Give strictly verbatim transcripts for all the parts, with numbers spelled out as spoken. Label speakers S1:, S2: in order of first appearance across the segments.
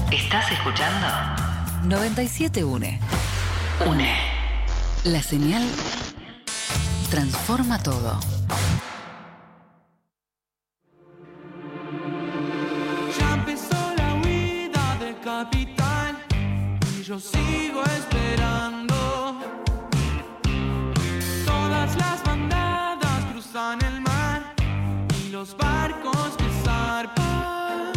S1: ¿Estás escuchando?
S2: noventa y siete UNE.
S1: UNE.
S2: La señal transforma todo.
S3: Ya empezó la huida del capitán y yo sigo esperando. Todas las bandadas cruzan el mar y los barcos que zarpan.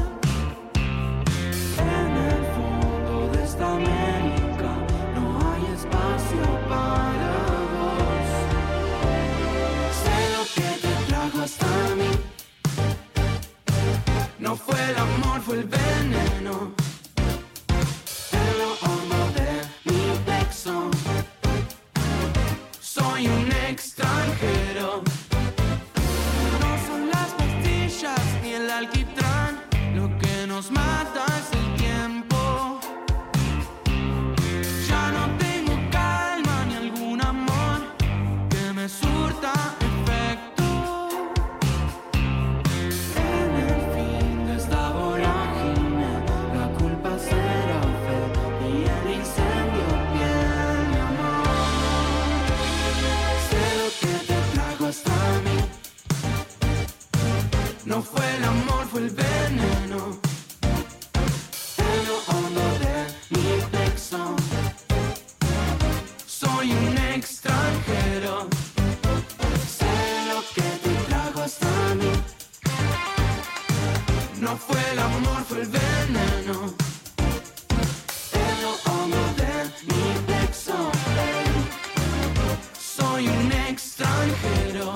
S3: En el fondo de esta América no hay espacio para vos. Sé lo que te trajo hasta mí. No fue el amor, fue el veneno. En lo hondo de mi pecho soy un extranjero. No son las pastillas ni el alquitrán, lo que nos mata es el tiempo. Ya no tengo calma ni algún amor que me surta efecto. En el fin de esta vorágine la culpa será fe y el incendio piel mi amor. Sé lo que te trajo hasta mí. No fue el amor, fue el veneno. En lo hondo de mi pecho soy un extranjero. Sé lo que te trajo hasta mí. No fue el amor, fue el veneno. En lo hondo de mi pecho soy un extranjero.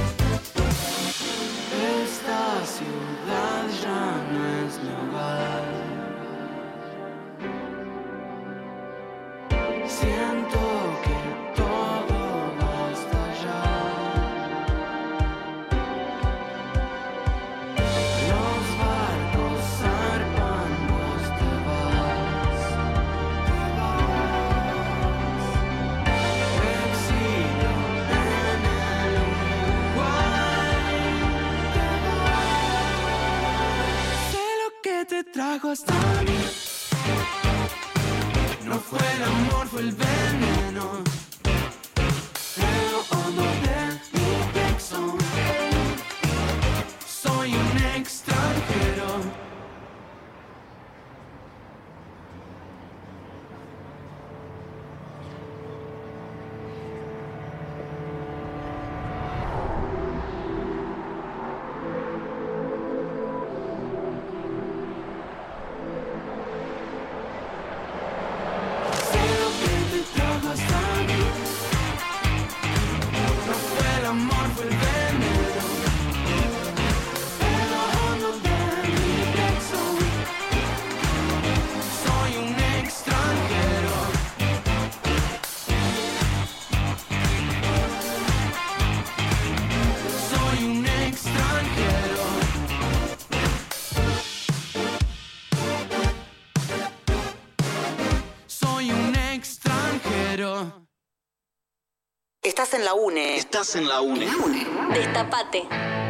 S3: Esta ciudad ya no es mi hogar. Siento que todo va a estallar. Los barcos zarpan, vos te vas. Exilio en el Uruguay. Sé lo que te trajo hasta mí. No fue el amor, fue el veneno. En lo hondo de mi pecho soy un extranjero. Sé lo que te trajo hasta mí. No fue el amor, fue el veneno. En lo hondo de mi pecho soy un extranjero. Soy un extranjero. Soy un extranjero.
S1: Estás en la UNE.
S4: Estás en la UNE.
S5: Destapate.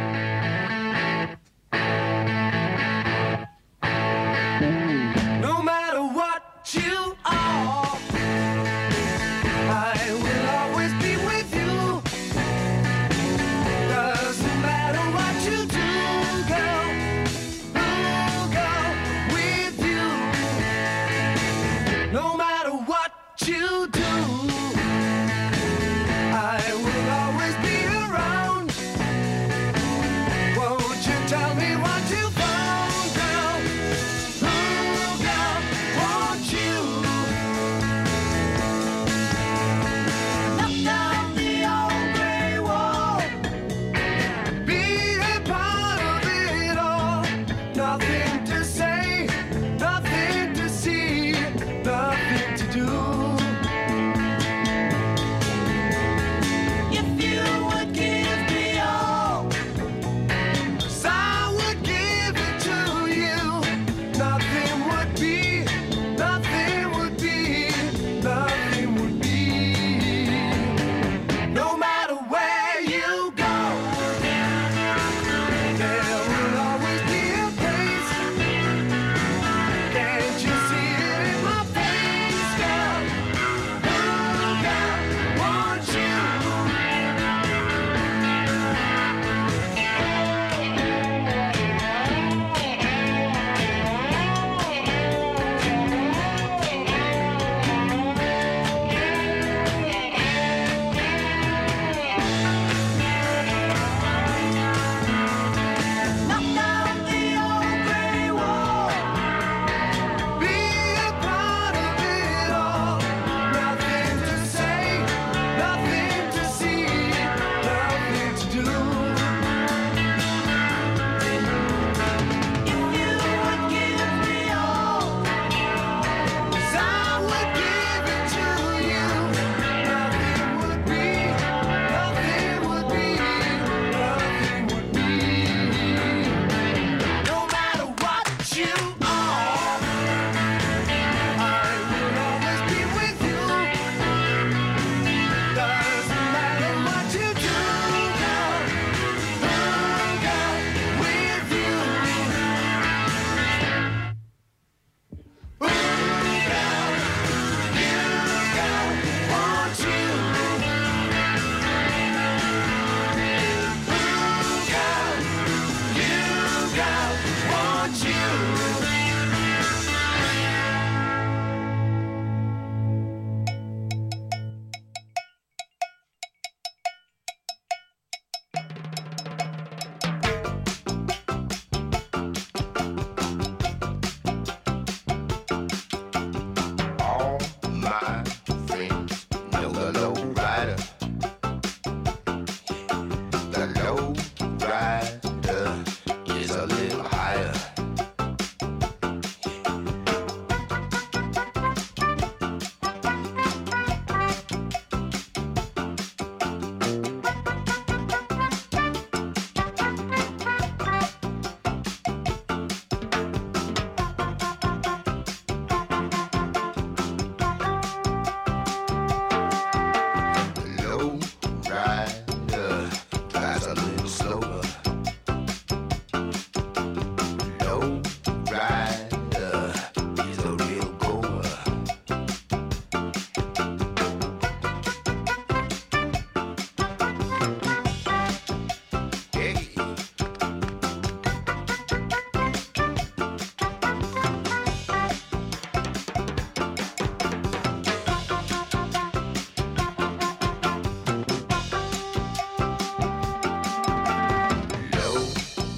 S3: No matter what you are, I will always be with you. Doesn't matter what you do, girl, I'll go with you. No matter what you do, I will always be around.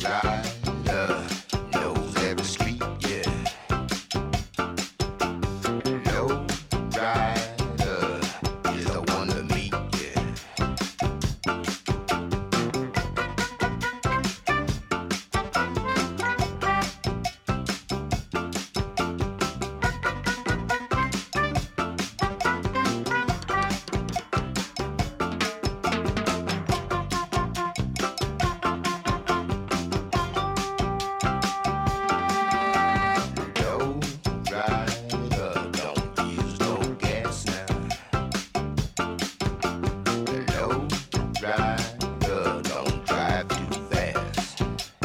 S4: rider knows every street, yeah. Low rider is the one to meet, yeah. Low rider don't use no gas now. Low rider don't drive too fast.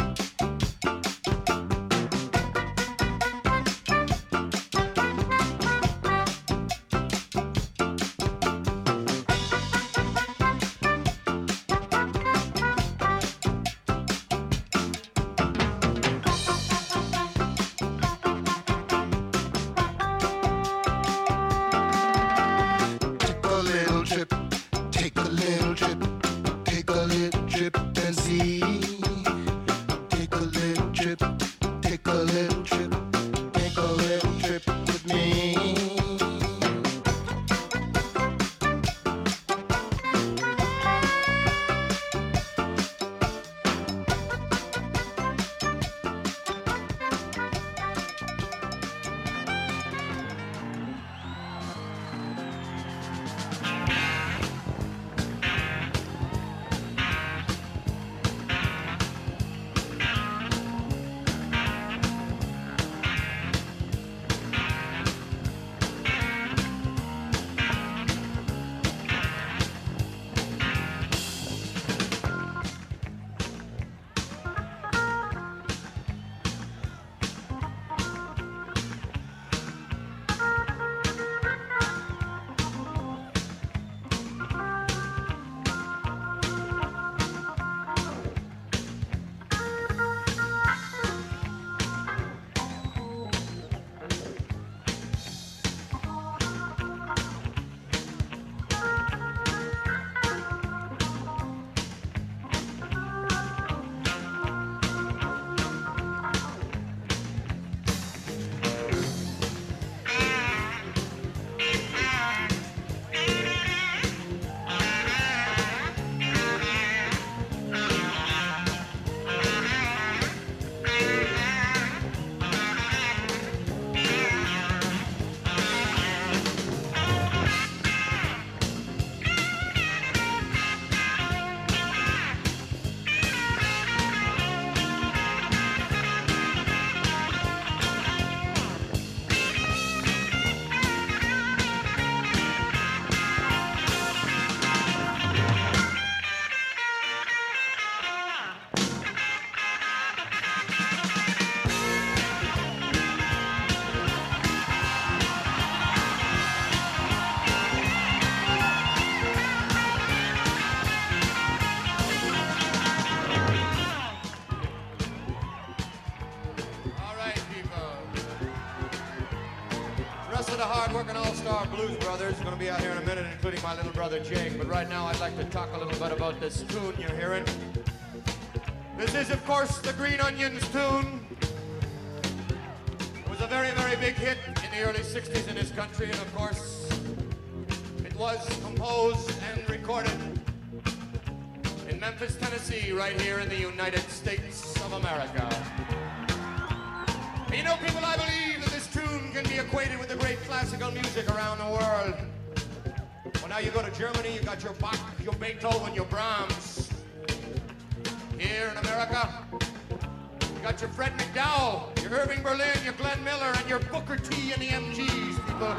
S4: Take a little trip, take a little trip, take a little trip and see. Take a little trip, take a little trip, take a little trip with me.
S5: All right, people. The rest of the hard-working all-star Blues Brothers are going to be out here in a minute, including my little brother Jake. But right now, I'd like to talk a little bit about this tune you're hearing. This is, of course, the Green Onions tune. It was a very, very big hit in the early sixties in this country, and of course, it was composed and recorded in Memphis, Tennessee, right here in the United States of America. And you know, people, I believe that this tune can be equated with the great classical music around the world. Well, now you go to Germany, you got your Bach, your Beethoven, your Brahms. Here in America, you got your Fred McDowell, your Irving Berlin, your Glenn Miller, and your Booker T and the M Gs, people.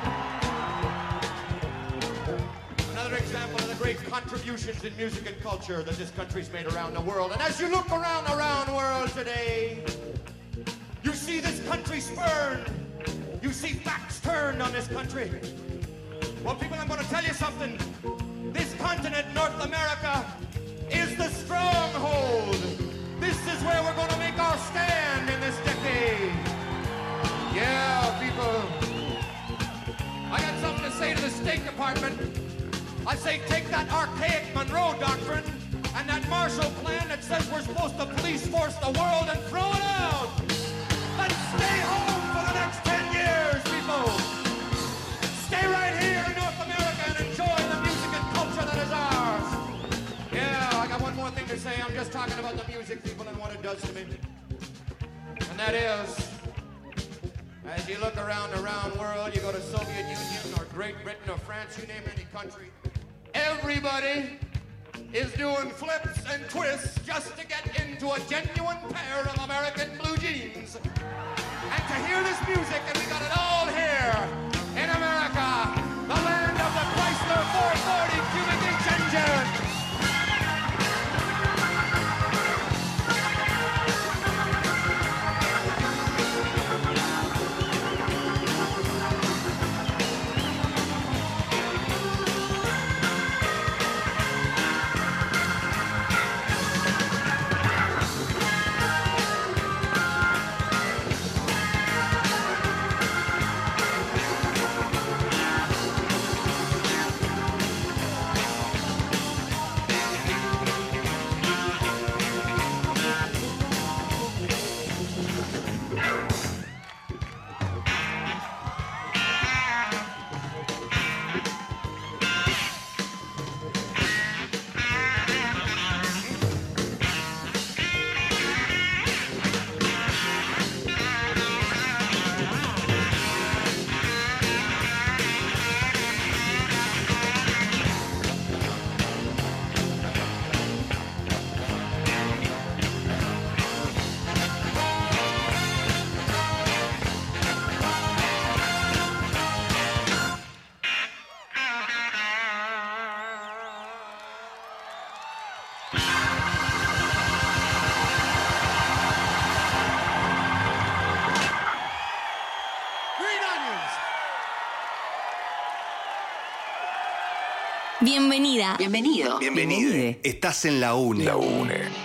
S5: Another example of the great contributions in music and culture that this country's made around the world. And as you look around around the world today, you see this country spurned. You see facts turned on this country. Well, people, I'm going to tell you something. This continent, North America, is the stronghold. This is where we're going to make our stand in this decade. Yeah, people. I got something to say to the State Department. I say take that archaic Monroe Doctrine and that Marshall Plan that says we're supposed to police force the world and throw it out. Let's stay home for the next ten years, people. Stay right here in North America and enjoy the music and culture that is ours. Yeah, I got one more thing to say. I'm just talking about the music, people, and what it does to me. And that is, as you look around the round world, you go to Soviet Union or Great Britain or France, you name any country, everybody is doing flips and twists just to get into a genuine pair of American blue jeans. And to hear this music, and we got it all here in America, the land of the Chrysler four forty cubic inch engine.
S2: Bienvenida.
S1: Bienvenido.
S6: Bienvenido. Estás en la UNE.
S7: La UNE.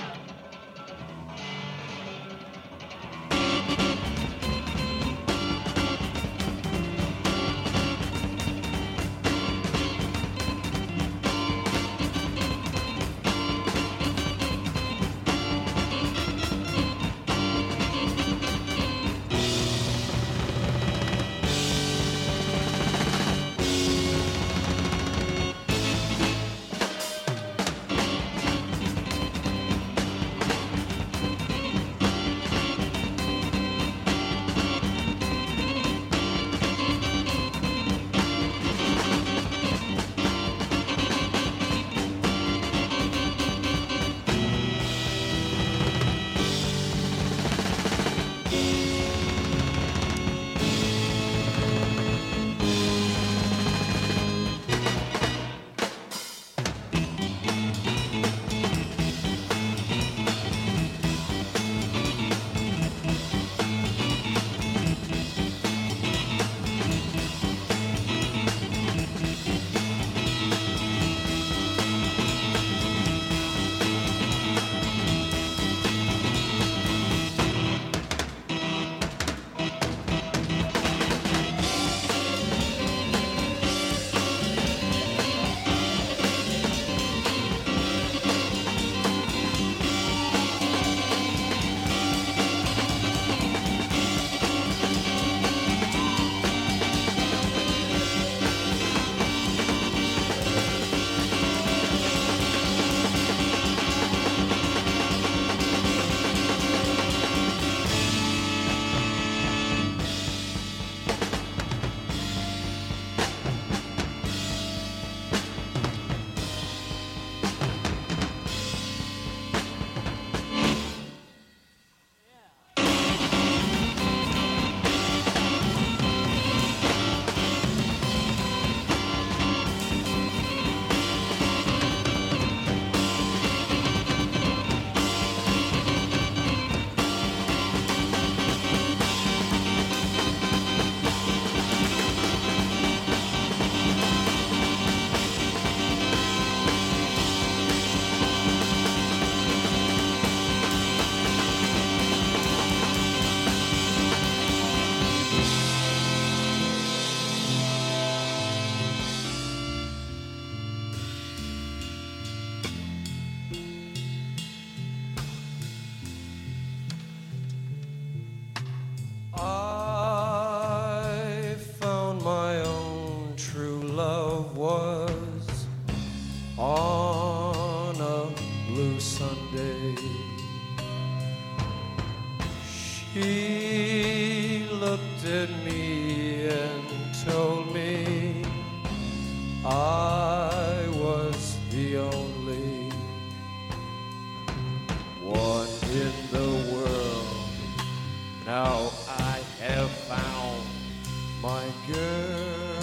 S3: He looked at me and told me I was the only one in the world. Now I have found my girl.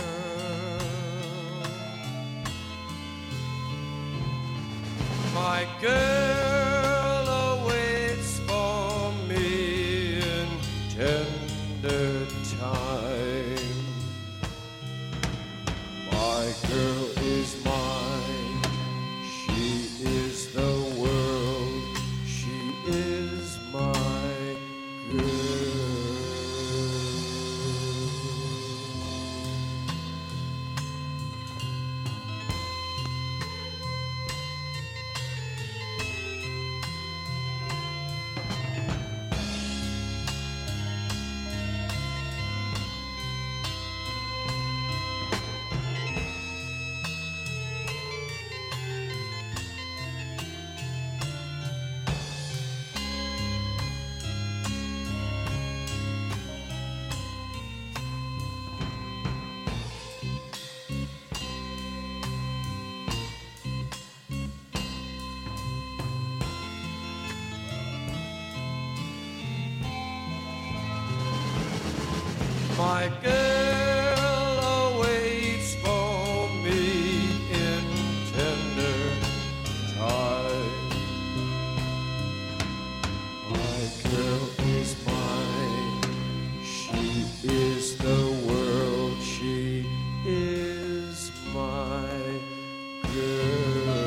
S3: My girl awaits for me in tender time. My girl is mine. She is the world. She is my girl. My girl awaits for me in tender time. My girl is mine. She is the world. She is my girl.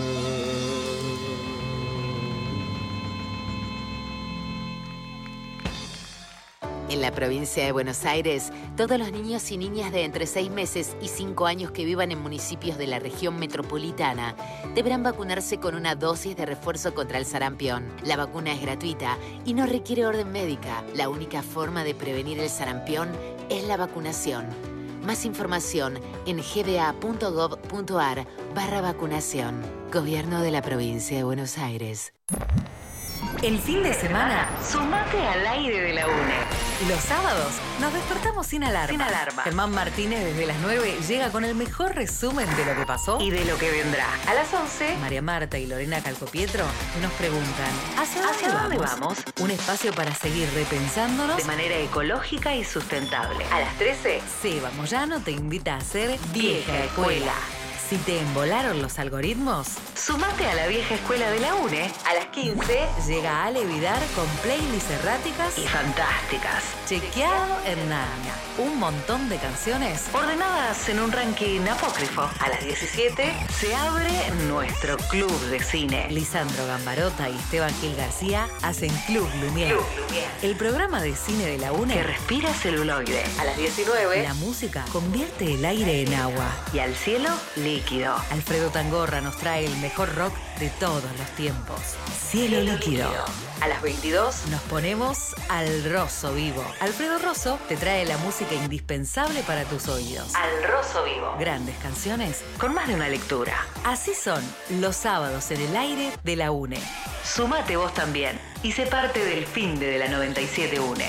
S7: En la provincia de Buenos Aires, todos los niños y niñas de entre seis meses y cinco años que vivan en municipios de la región metropolitana deberán vacunarse con una dosis de refuerzo contra el sarampión. La vacuna es gratuita y no requiere orden médica. La única forma de prevenir el sarampión es la vacunación. Más información en gba.gov.ar barra vacunación. Gobierno de la provincia de Buenos Aires.
S2: El fin de semana,
S7: Sumate al aire de la UNE.
S2: los sábados, nos despertamos sin alarma.
S7: Sin alarma.
S2: Germán Martínez desde las nueve llega con el mejor resumen de lo que pasó.
S7: Y de lo que vendrá. A las once,
S2: María Marta y Lorena Calcopietro nos preguntan ¿hacia dónde,
S7: ¿Hacia dónde
S2: vamos?
S7: vamos?
S2: Un espacio para seguir repensándonos.
S7: de manera ecológica y sustentable. A las trece,
S2: Seba Moyano te invita a hacer Vieja Escuela. Si te embolaron los algoritmos,
S7: sumate a la vieja escuela de la UNE. A las quince,
S2: llega Ale Vidar con playlists erráticas
S7: y fantásticas.
S2: chequeado en nada. Un montón de canciones.
S7: Ordenadas en un ranking apócrifo. A las diecisiete se abre nuestro club de cine.
S2: Lisandro Gambarota y Esteban Gil García hacen Club Lumière.
S7: Club Lumière.
S2: El programa de cine de la UNE
S7: Que respira celuloide. A las diecinueve,
S2: La música convierte el aire en agua.
S7: y al cielo líquido.
S2: Alfredo Tangorra nos trae el mejor rock de todos los tiempos. Cielo líquido.
S7: A las veintidós,
S2: Nos ponemos al Rosso vivo. Alfredo Rosso te trae la música indispensable para tus oídos.
S7: al roso vivo.
S2: Grandes canciones.
S7: Con más de una lectura.
S2: Así son los sábados en el aire de la UNE.
S7: Sumate vos también y sé parte del fin de la noventa y siete UNE.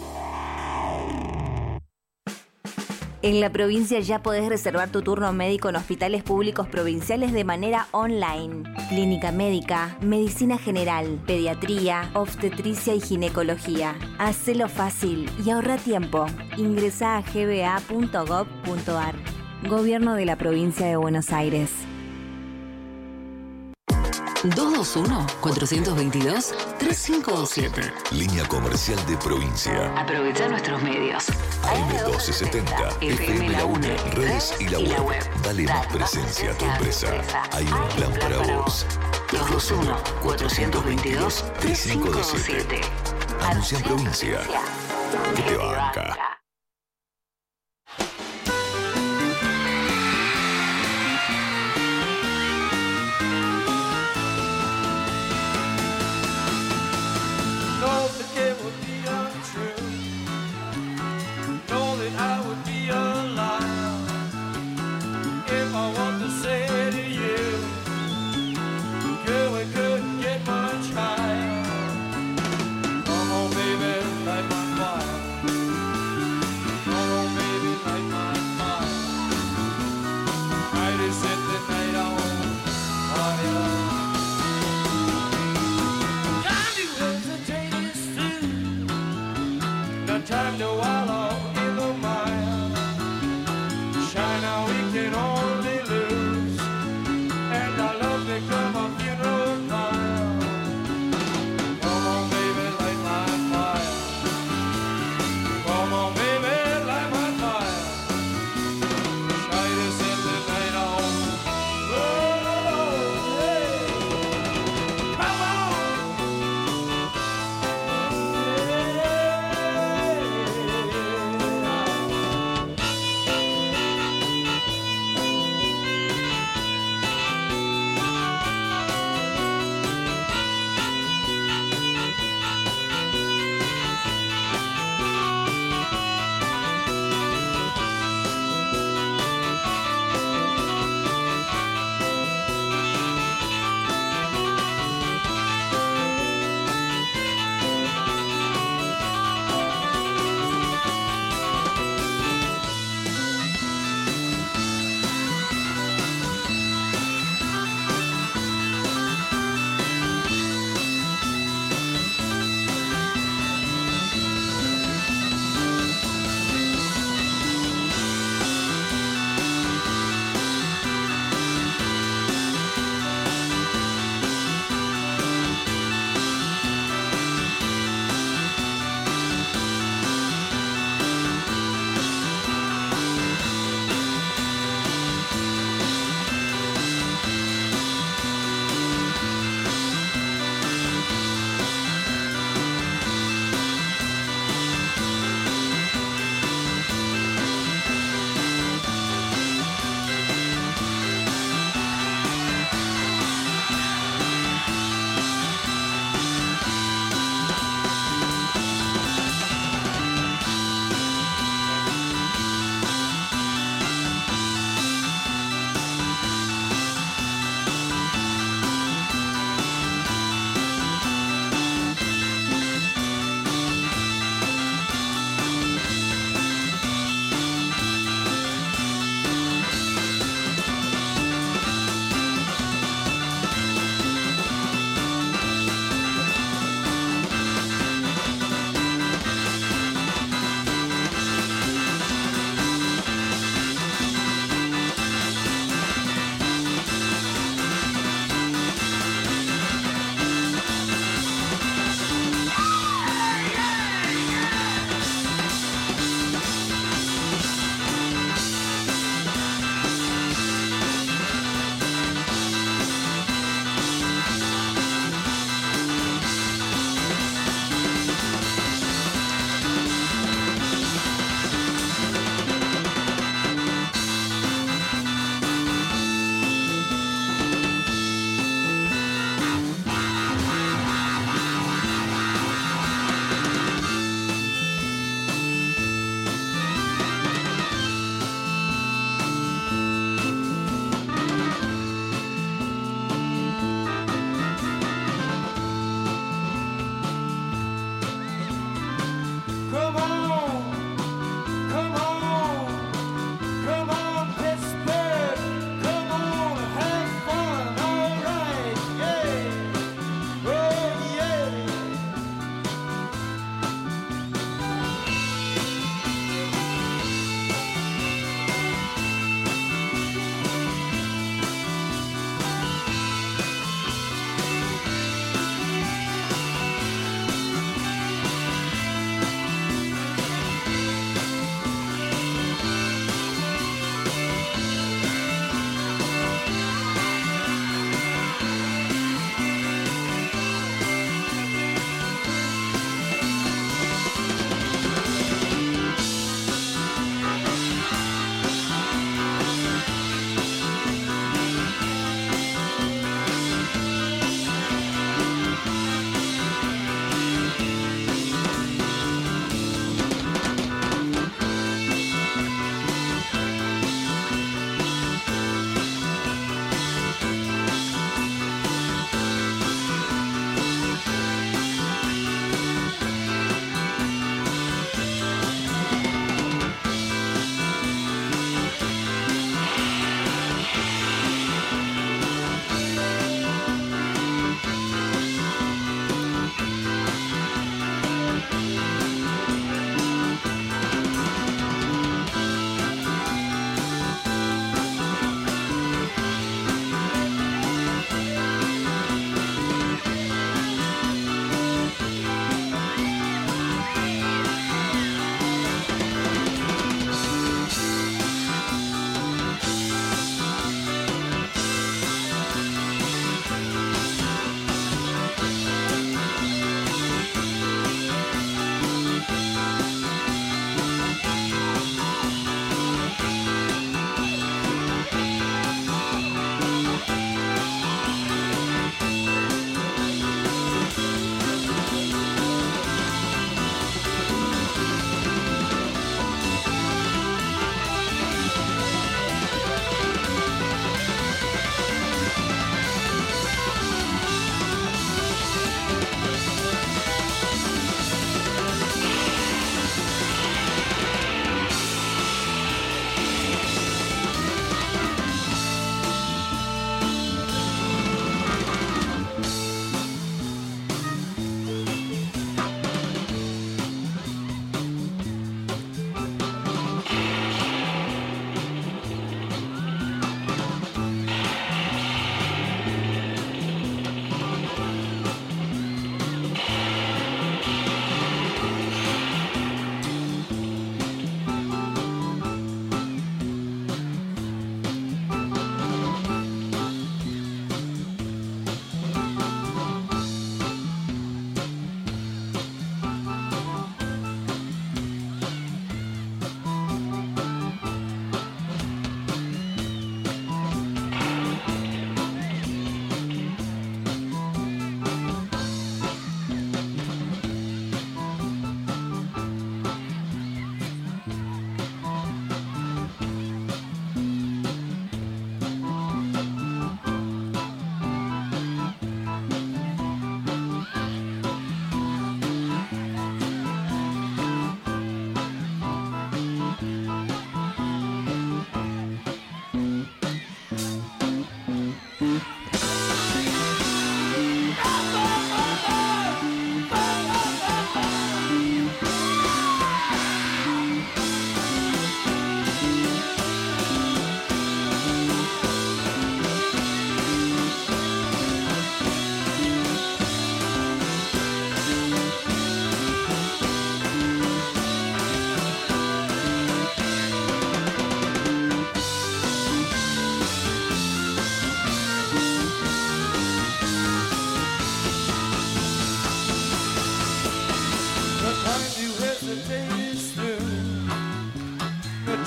S8: En la provincia ya podés reservar tu turno médico en hospitales públicos provinciales de manera online. Clínica médica, medicina general, pediatría, obstetricia y ginecología. Hacelo fácil y ahorra tiempo. Ingresá a g b a punto gov punto a r. Gobierno de la provincia de Buenos Aires.
S2: dos dos uno, cuatro dos dos, tres cinco dos siete.
S9: Línea comercial de provincia.
S7: Aprovecha nuestros medios.
S9: A M doce setenta, F M La UNE, redes y la web. Dale más presencia a tu empresa. Hay un plan para vos.
S7: dos dos uno, cuatro dos dos, tres cinco dos siete.
S9: Anuncia en provincia. Que te banca.
S3: Know that it would be untrue. Know that I would be a liar if I want to say to you, girl, we couldn't get much higher. Come on, baby, got time to wallow in the mire. China, we can only lose, and our love become a funeral pyre. Come on, baby, light my fire. Come on, baby, light my fire. Try to set the night on. Oh, hey. Come on. Hey.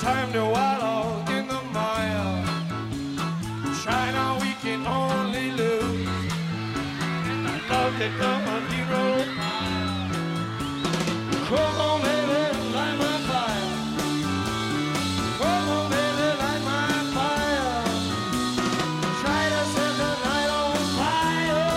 S3: time to wallow in the mire. China, we can only lose. And I love to come on hero. Come on, baby, light my fire. Come on, baby, light my fire. Try to set the night on fire.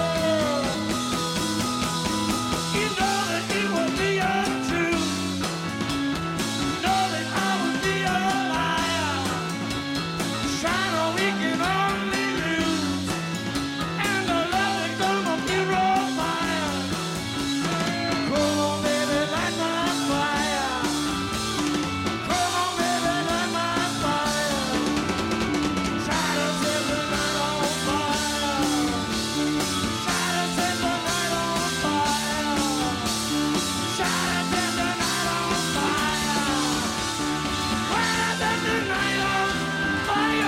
S3: You know that it will be untrue. Know that I will be a liar. China, we can only lose. And I love to come on hero fire. Come on, baby, light my fire. Come on, baby, light my fire. Try to set the night on fire. Try to set the night on fire. Try to set the night on fire. Try to set the night on fire.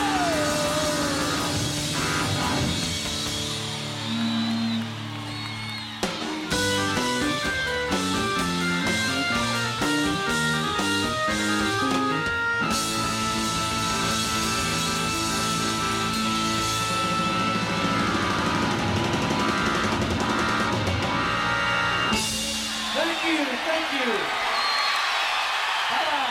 S3: Thank you, thank you. Bye-bye.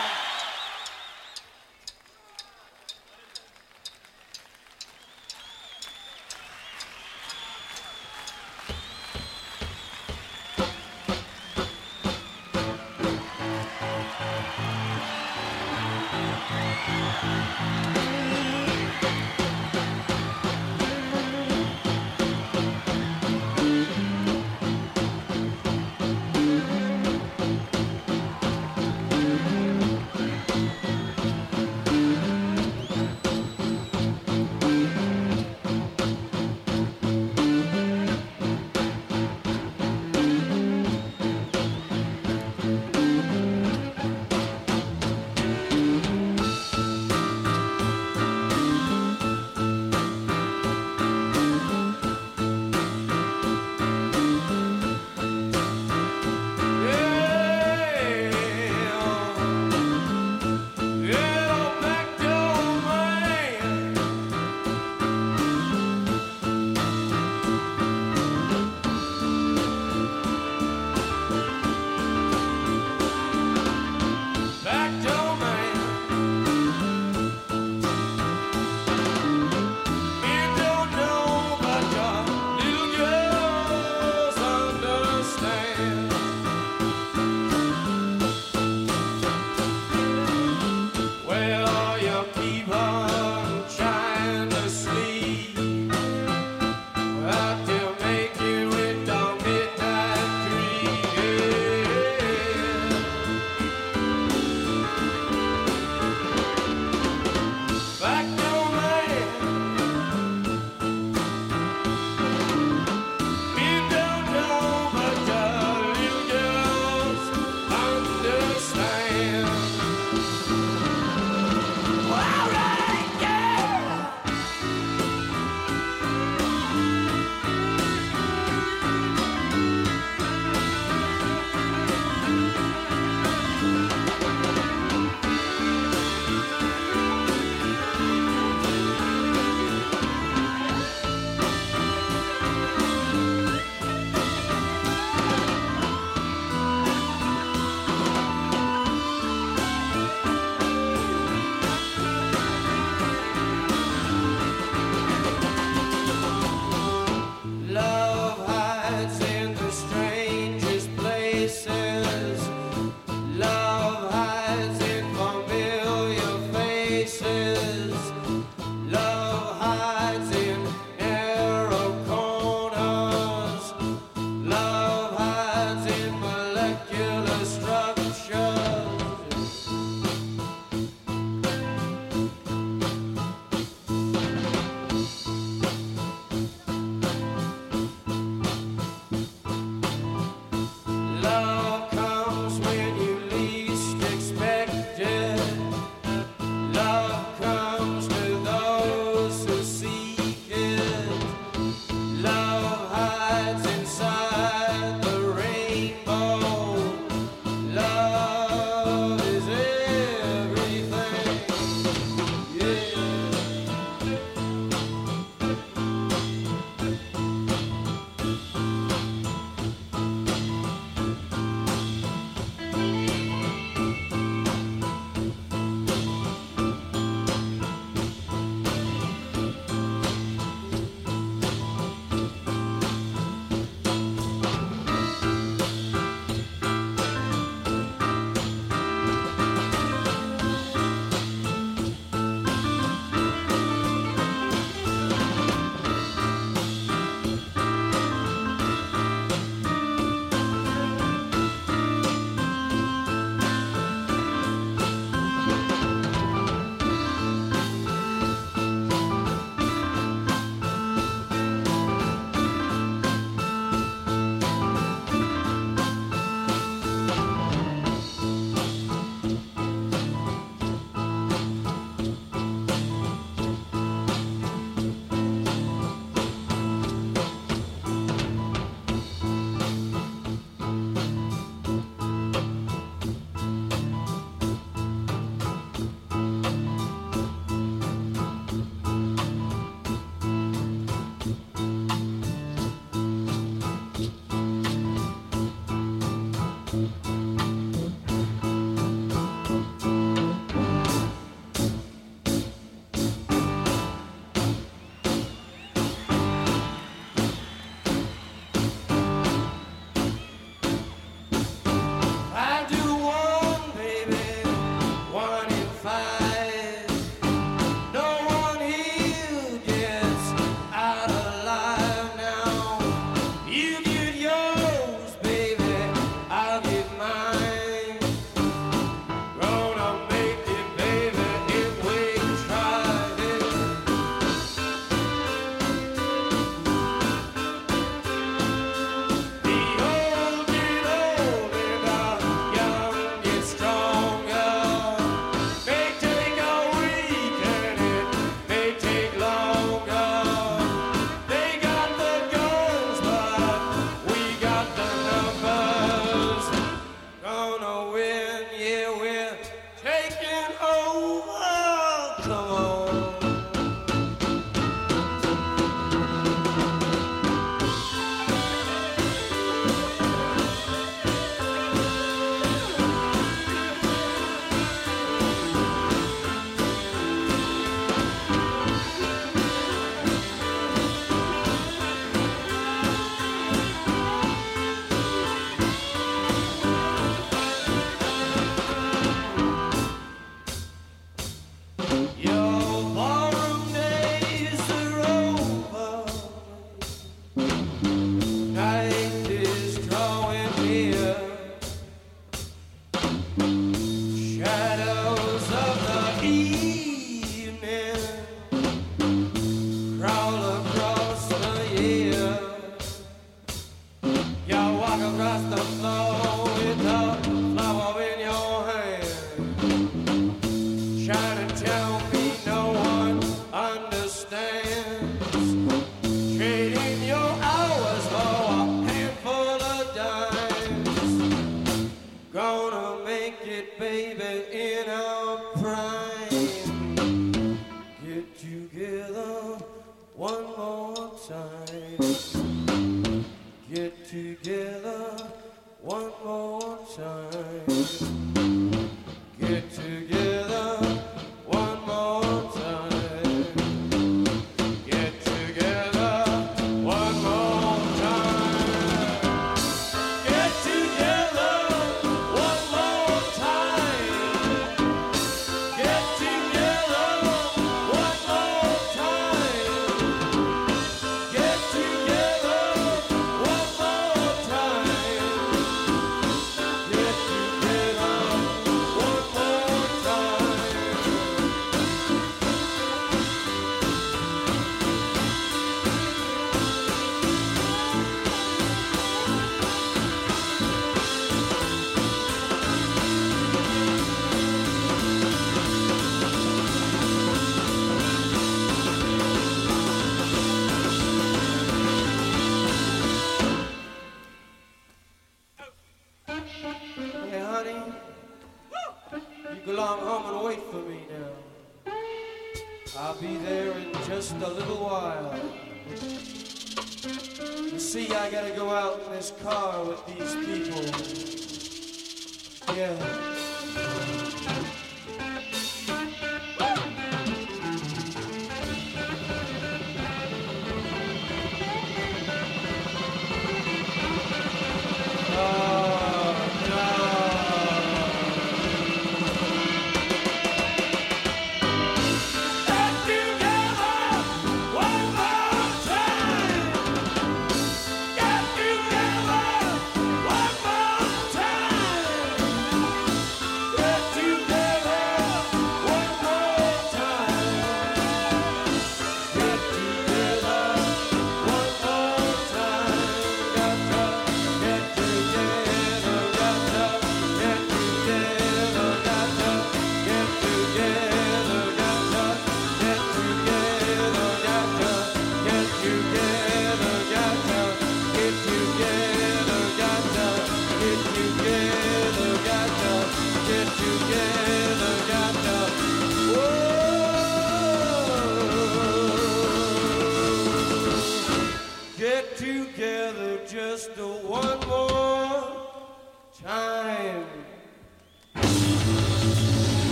S3: Get together one more time.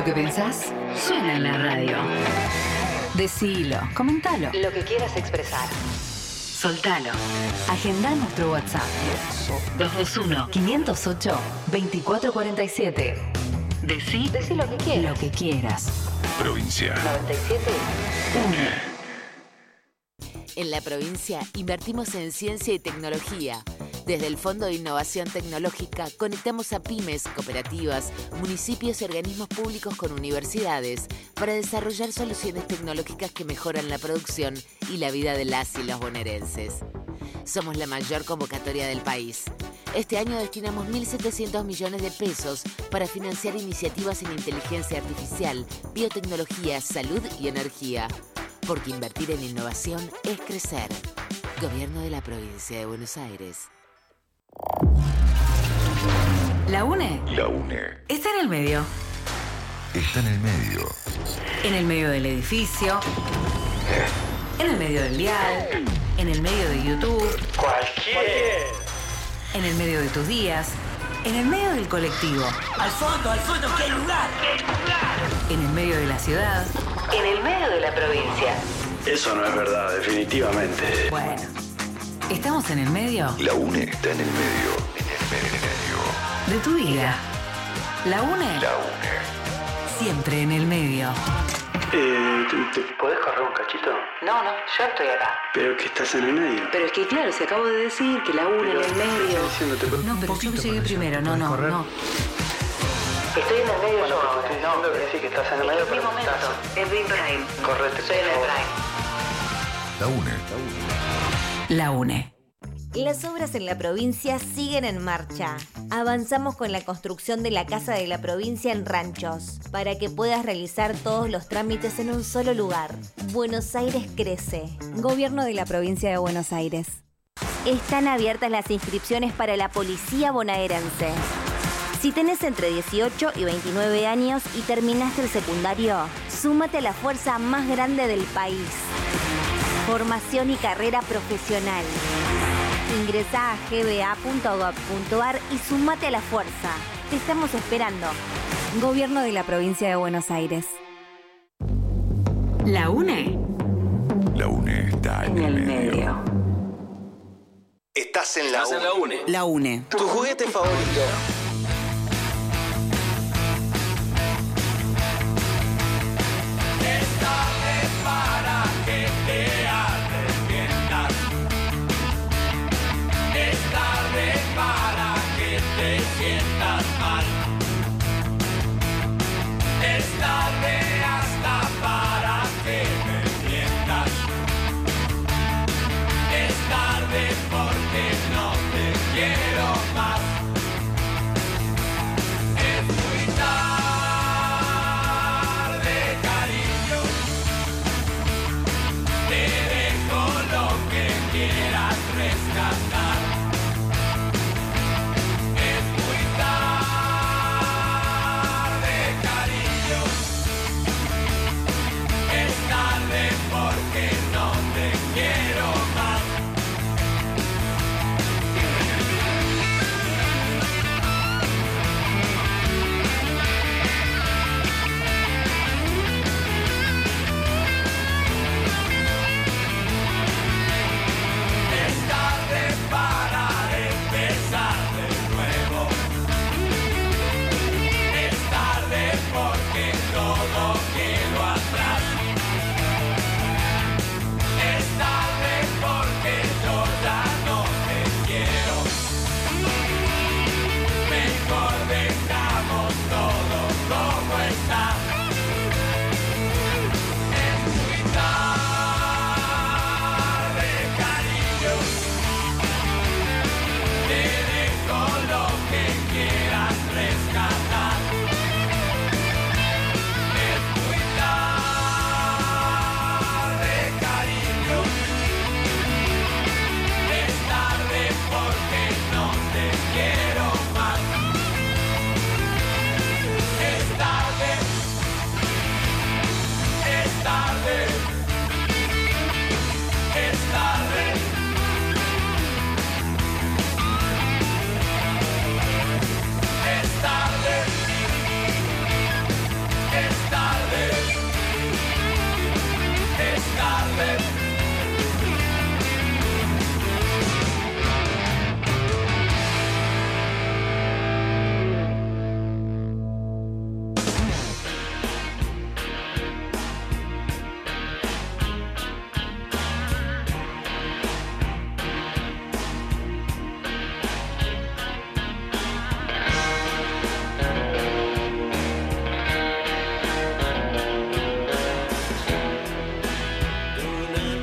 S2: que pensás suena en la radio. Decilo, comentalo. Lo que quieras expresar. Soltalo. Agendá nuestro WhatsApp. dos dos uno, cinco cero ocho, dos cuatro cuatro siete. Decí, Decí lo que quieras. Lo que quieras.
S9: Provincia.
S2: noventa y siete.
S9: Une.
S7: En la provincia invertimos en ciencia y tecnología. Desde el Fondo de Innovación Tecnológica conectamos a pymes, cooperativas, municipios y organismos públicos con universidades para desarrollar soluciones tecnológicas que mejoran la producción y la vida de las y los bonaerenses. Somos la mayor convocatoria del país. Este año destinamos mil setecientos millones de pesos para financiar iniciativas en inteligencia artificial, biotecnología, salud y energía. Porque invertir en innovación es crecer. Gobierno de la Provincia de Buenos Aires.
S2: La UNE.
S9: La UNE.
S2: Está en el medio.
S9: Está en el medio.
S2: En el medio del edificio. En el medio del dial. En el medio de YouTube.
S10: Cualquier.
S2: En el medio de tus días. En el medio del colectivo.
S10: Al fondo, al fondo, ¿qué lugar? ¿Qué lugar?
S2: En el medio de la ciudad. En el medio de la provincia.
S10: Eso no es verdad, definitivamente.
S2: Bueno, ¿estamos en el medio?
S9: La UNE está en el medio. En el medio.
S2: De tu vida. La UNE.
S9: La UNE.
S2: Siempre en el medio.
S10: Eh, ¿te, te podés correr un cachito?
S2: No, no, yo estoy acá.
S10: Pero que estás en el medio.
S2: Pero es que claro, se acabo de decir que la UNE en el medio.
S10: Diciéndote, pero
S2: No, pero yo llegué primero, no, no, no.
S11: Estoy en el medio
S10: bueno,
S11: yo
S10: te
S11: ahora.
S10: estoy diciendo
S11: No,
S10: que sí, que estás en el medio,
S11: es mi
S10: pero no
S11: momento.
S10: estás.
S11: Es mi prime.
S10: Correte,
S11: Estoy en el
S10: por favor.
S11: prime.
S9: La UNE.
S2: La UNE.
S8: Las obras en la provincia siguen en marcha. Avanzamos con la construcción de la Casa de la Provincia en Ranchos, para que puedas realizar todos los trámites en un solo lugar. Buenos Aires crece. Gobierno de la Provincia de Buenos Aires. Están abiertas las inscripciones para la Policía Bonaerense. Si tenés entre dieciocho y veintinueve años y terminaste el secundario, súmate a la fuerza más grande del país. Formación y carrera profesional. Ingresá a g b a punto gov punto a r y sumate a la fuerza. Te estamos esperando. Gobierno de la Provincia de Buenos Aires.
S2: La UNE.
S9: La UNE está en,
S2: En
S9: el
S2: el
S9: medio.
S2: medio.
S6: Estás en la
S10: Estás en la UNE.
S1: La UNE.
S10: Tu juguete favorito.
S3: Es tarde porque no te quiero más. De una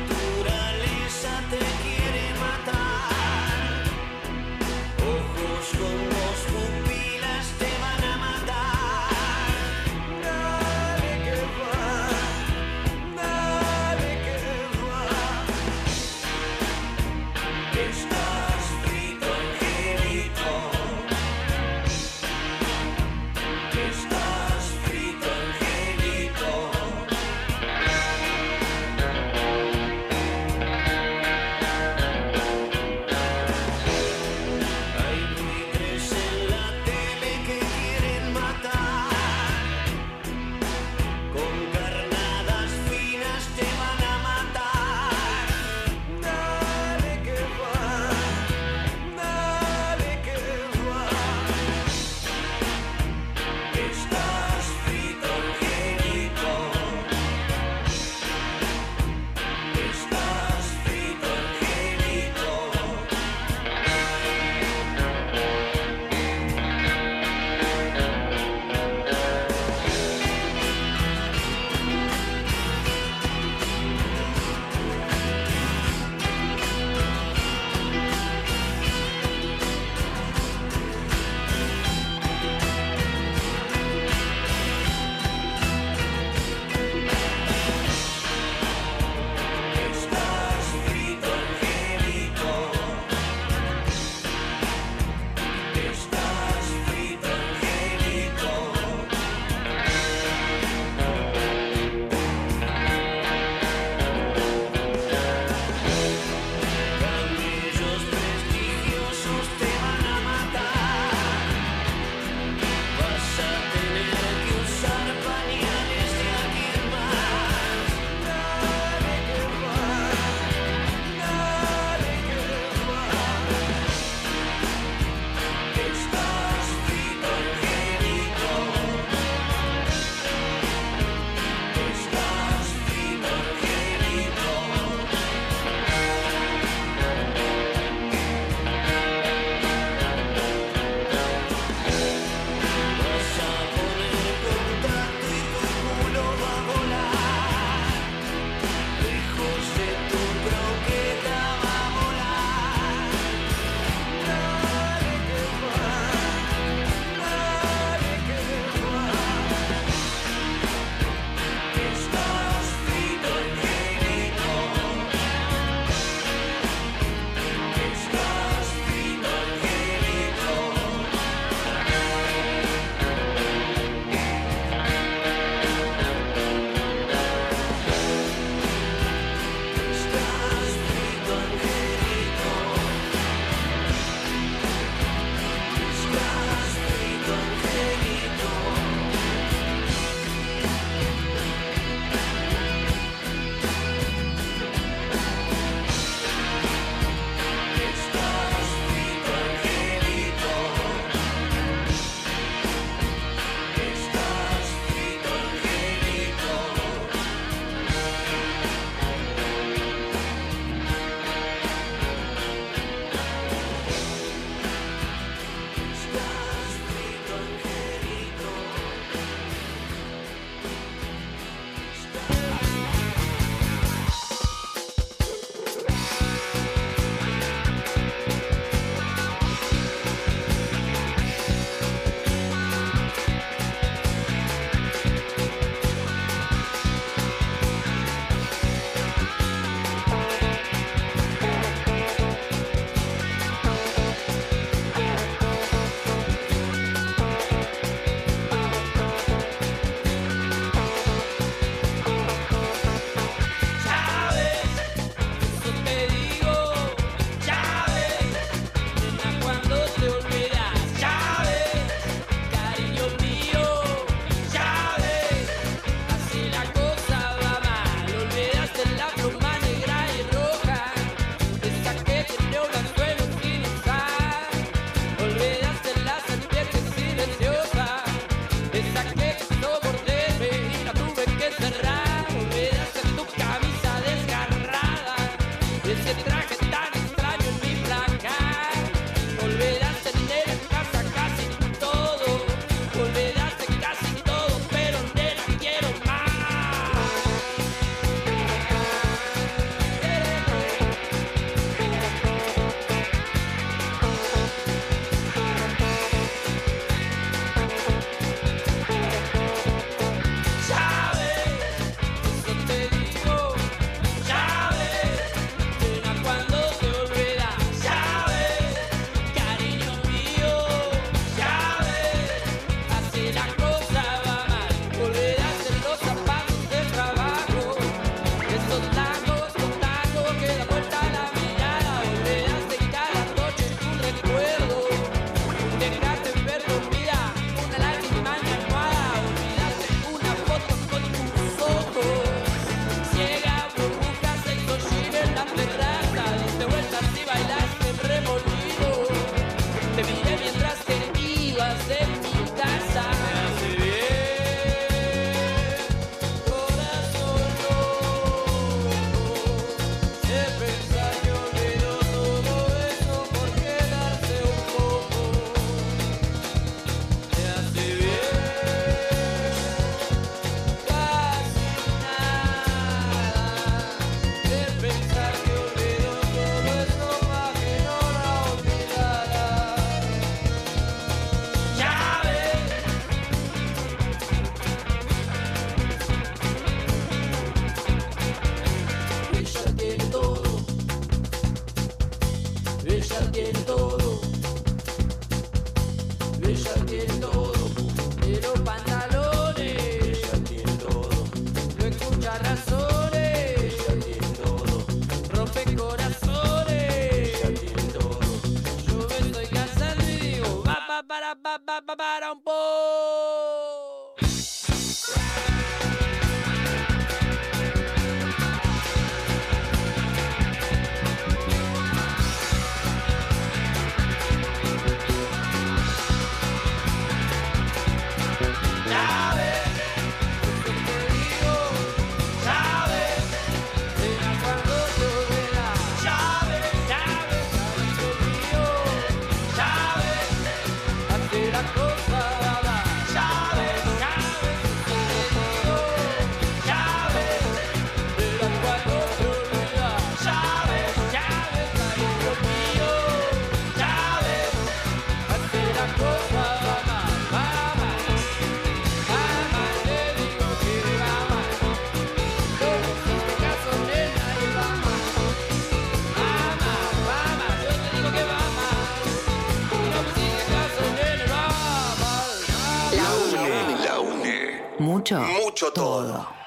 S2: mucho.
S6: Mucho todo.